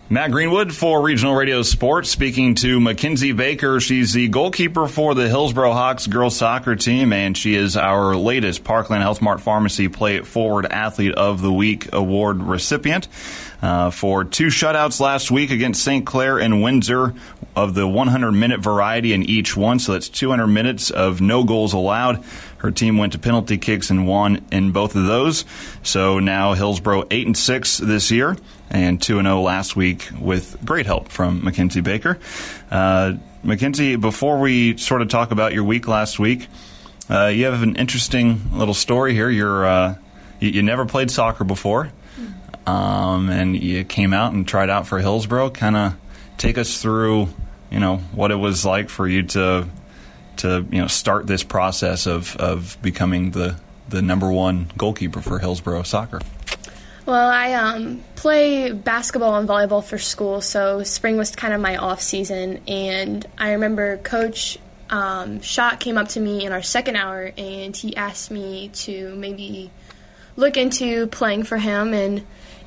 Matt Greenwood for Regional Radio Sports, speaking to Mackenzie Baker. She's the goalkeeper for the Hillsboro Hawks girls soccer team, and she is our latest Parkland Health Mart Pharmacy Play It Forward Athlete of the Week award recipient for 2 shutouts last week against St. Clair and Windsor of the 100-minute variety in each one, so that's 200 minutes of no goals allowed. Her team went to penalty kicks and won in both of those. So now Hillsboro 8-6 this year and 2-0 last week with great help from Mackenzie Baker. Mackenzie, before we sort of talk about your week last week, you have an interesting little story here. You never played soccer before, and you came out and tried out for Hillsboro. Kind of take us through, what it was like for you to start this process of becoming the number one goalkeeper for Hillsboro soccer. Well, I play basketball and volleyball for school, so spring was kind of my off season. And I remember Coach Schott came up to me in our second hour, and he asked me to maybe look into playing for him. And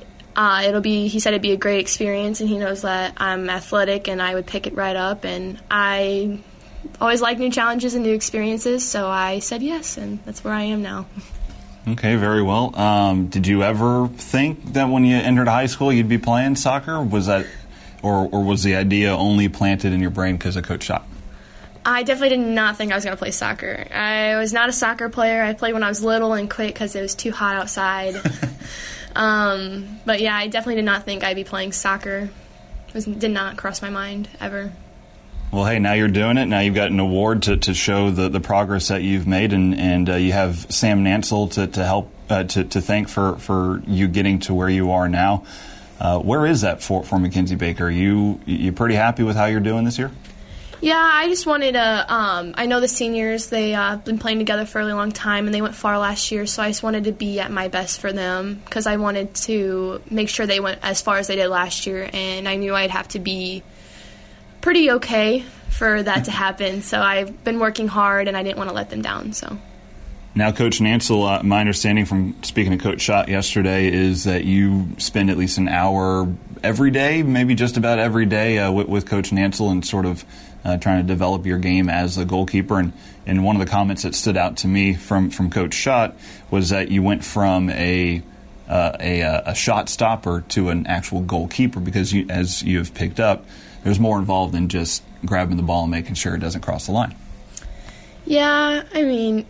he said it'd be a great experience, and he knows that I'm athletic and I would pick it right up. And I always like new challenges and new experiences, so I said yes, and that's where I am now. Okay, very well. Did you ever think that when you entered high school you'd be playing soccer? Was that, or was the idea only planted in your brain because of Coach Schott? I definitely did not think I was going to play soccer. I was not a soccer player. I played when I was little and quit because it was too hot outside. But yeah, I definitely did not think I'd be playing soccer. It did not cross my mind ever. Well, hey, now you're doing it. Now you've got an award to show the progress that you've made, and you have Sam Nansel to help to thank for you getting to where you are now. Where is that for Mackenzie Baker? You pretty happy with how you're doing this year? Yeah, I just wanted to. I know the seniors, they been playing together for a really long time, and they went far last year, so I just wanted to be at my best for them because I wanted to make sure they went as far as they did last year, and I knew I'd have to be pretty okay for that to happen. So I've been working hard, and I didn't want to let them down. So now, Coach Nansel, my understanding from speaking to Coach Schott yesterday is that you spend at least an hour every day, maybe just about every day, with Coach Nansel and sort of trying to develop your game as a goalkeeper. And one of the comments that stood out to me from Coach Schott was that you went from a shot stopper to an actual goalkeeper because, as you have picked up, there's more involved than just grabbing the ball and making sure it doesn't cross the line. Yeah, I mean,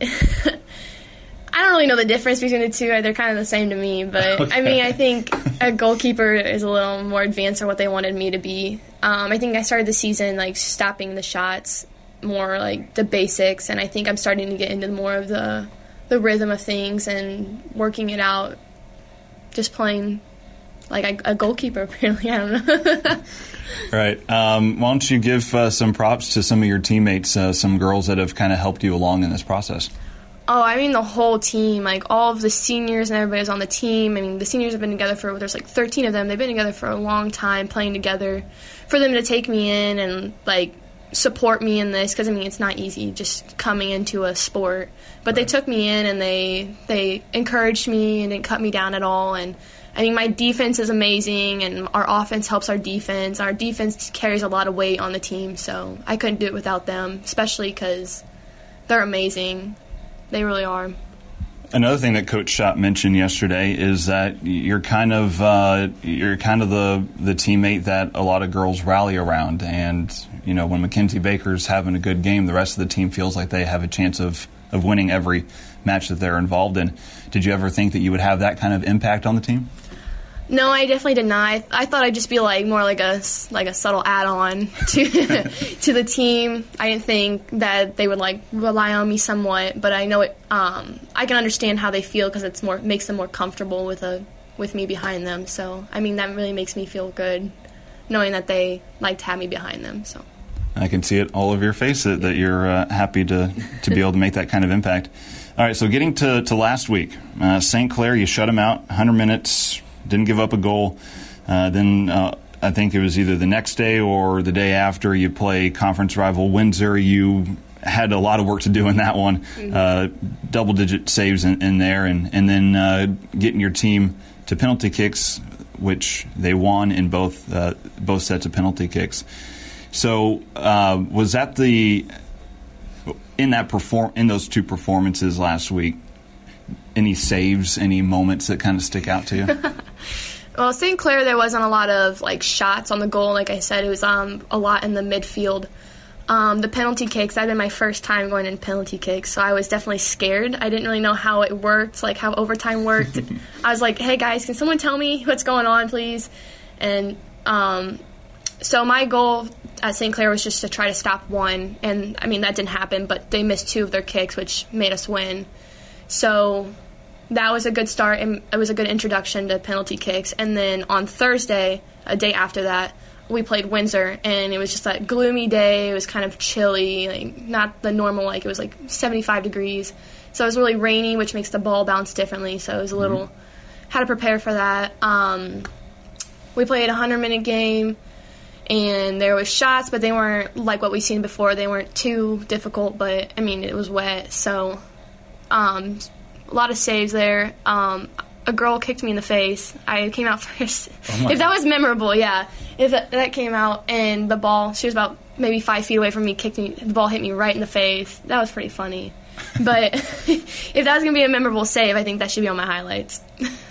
I don't really know the difference between the two. They're kind of the same to me. But, okay. I mean, I think a goalkeeper is a little more advanced on what they wanted me to be. I think I started the season, stopping the shots, more like the basics. And I think I'm starting to get into more of the rhythm of things and working it out, just playing like a goalkeeper, apparently. I don't know. Right. Why don't you give some props to some of your teammates, some girls that have kind of helped you along in this process? Oh, I mean the whole team, all of the seniors and everybody's on the team. I mean, the seniors have been together there's 13 of them. They've been together for a long time, playing together. For them to take me in and, support me in this, because, I mean, it's not easy just coming into a sport. But They took me in and they encouraged me and didn't cut me down at all. And I mean, my defense is amazing, and our offense helps our defense. Our defense carries a lot of weight on the team, so I couldn't do it without them, especially because they're amazing. They really are. Another thing that Coach Schott mentioned yesterday is that you're kind of the teammate that a lot of girls rally around, and when Mackenzie Baker's having a good game, the rest of the team feels like they have a chance of winning every match that they're involved in. Did you ever think that you would have that kind of impact on the team? No, I definitely did not. I thought I'd just be more like a subtle add-on to to the team. I didn't think that they would rely on me somewhat, but I know it. I can understand how they feel because it's makes them more comfortable with me behind them. So I mean that really makes me feel good, knowing that they like to have me behind them. So I can see it all over your face that you're happy to be able to make that kind of impact. All right, so getting to last week, St. Clair, you shut them out, 100 minutes. Didn't give up a goal. Then I think it was either the next day or the day after you play conference rival Windsor. You had a lot of work to do in that one. Double-digit saves in there. And then getting your team to penalty kicks which they won in both sets of penalty kicks. So was that in those two performances last week, any saves, any moments that kind of stick out to you? Well, St. Clair, there wasn't a lot of shots on the goal. Like I said, it was a lot in the midfield. The penalty kicks, that had been my first time going in penalty kicks, so I was definitely scared. I didn't really know how it worked, how overtime worked. I was like, hey guys, can someone tell me what's going on, please? And so my goal at St. Clair was just to try to stop one, and that didn't happen, but they missed 2 of their kicks, which made us win. So that was a good start, and it was a good introduction to penalty kicks. And then on Thursday, a day after that, we played Windsor, and it was just that gloomy day. It was kind of chilly, not the normal, it was 75 degrees. So it was really rainy, which makes the ball bounce differently. So it was a little, had to prepare for that. We played a 100-minute game, and there was shots, but they weren't like what we've seen before. They weren't too difficult, but, it was wet. So a lot of saves there. A girl kicked me in the face. I came out first. If that was memorable, yeah. If that came out, and the ball, she was about maybe 5 feet away from me, the ball hit me right in the face. That was pretty funny. But if that was going to be a memorable save, I think that should be on my highlights.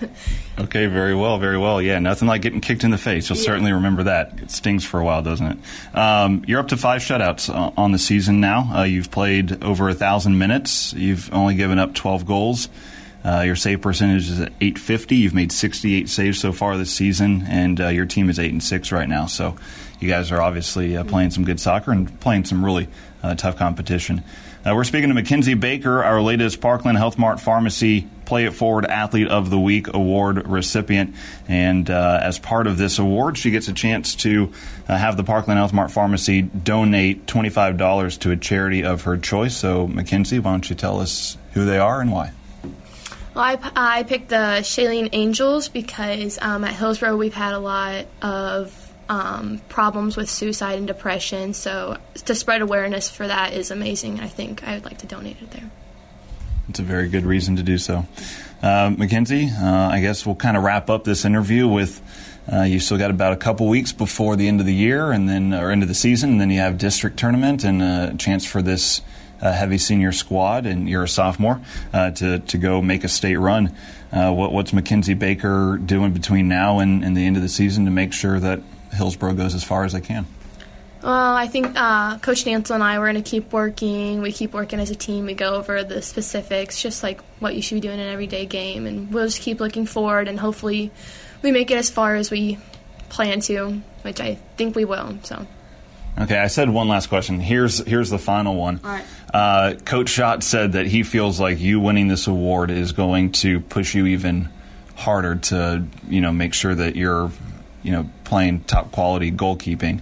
Okay, very well, very well. Yeah, nothing like getting kicked in the face. You'll certainly remember that. It stings for a while, doesn't it? You're up to 5 shutouts on the season now. You've played over 1,000 minutes. You've only given up 12 goals. Your save percentage is at .850. You've made 68 saves so far this season, and your team is 8-6 right now. So you guys are obviously playing some good soccer and playing some really tough competition. We're speaking to Mackenzie Baker, our latest Parkland Health Mart Pharmacy Play It Forward Athlete of the Week award recipient. And as part of this award, she gets a chance to have the Parkland Health Mart Pharmacy donate $25 to a charity of her choice. So, Mackenzie, why don't you tell us who they are and why? Well, I picked the Shailene Angels because at Hillsborough we've had a lot of problems with suicide and depression, so to spread awareness for that is amazing. I think I would like to donate it there. It's a very good reason to do so. Mackenzie, I guess we'll kind of wrap up this interview with you still got about a couple weeks before the end of the year and then or end of the season, and then you have district tournament and a chance for this heavy senior squad, and you're a sophomore, to go make a state run. What's Mackenzie Baker doing between now and the end of the season to make sure that Hillsborough goes as far as they can? Well, I think Coach Nansel and I, we're going to keep working. We keep working as a team. We go over the specifics, just like what you should be doing in an everyday game, and we'll just keep looking forward, and hopefully we make it as far as we plan to, which I think we will. So. Okay, I said one last question. Here's the final one. All right. Coach Schott said that he feels like you winning this award is going to push you even harder to, make sure that you're, playing top quality goalkeeping.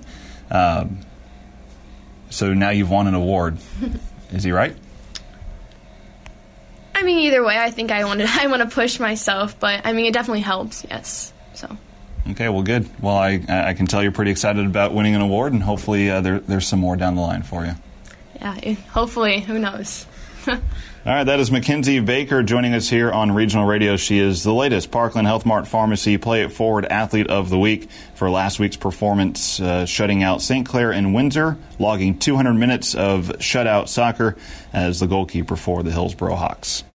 So now you've won an award. Is he right? Either way, I think I want to push myself, but it definitely helps. Yes. So. Okay, well, good. Well, I can tell you're pretty excited about winning an award, and hopefully there's some more down the line for you. Yeah, hopefully. Who knows? All right, that is Mackenzie Baker joining us here on Regional Radio. She is the latest Parkland Health Mart Pharmacy Play It Forward Athlete of the Week for last week's performance, shutting out St. Clair and Windsor, logging 200 minutes of shutout soccer as the goalkeeper for the Hillsborough Hawks.